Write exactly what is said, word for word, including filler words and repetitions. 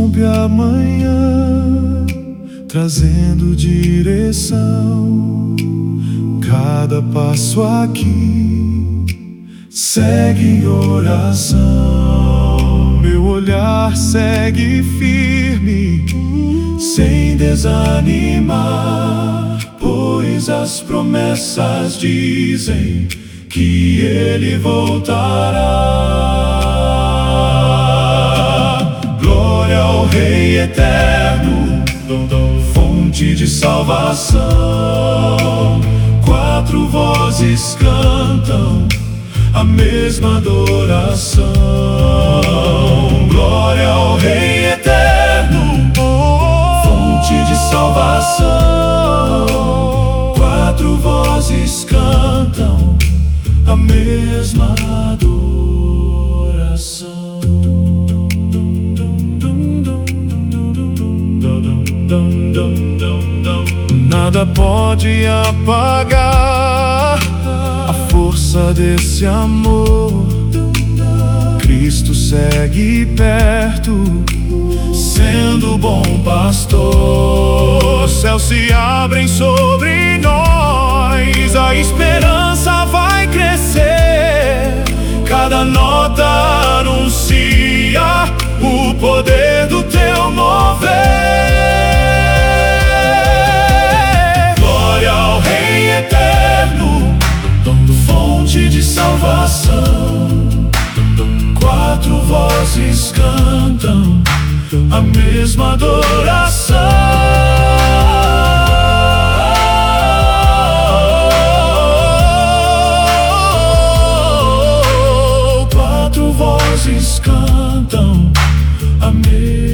rompe a manhã, trazendo direção. Cada passo aqui segue em oração. Meu olhar segue firme, sem desanimar, pois as promessas dizem que Ele voltará. Glória ao Rei eterno, fonte de salvação. Quatro vozes cantam a mesma adoração. Glória ao Rei eterno, fonte de salvação. Quatro vozes cantam a mesma adoração. Nada pode apagar a força desse amor. Cristo segue perto, sendo bom pastor. Céus se abrem sobre nós, a esperança vai crescer. Cada nota anuncia o poder do teu mover. Glória ao Rei eterno, fonte de salvação. Quatro vozes cantam a mesma adoração. Quatro vozes cantam a mesma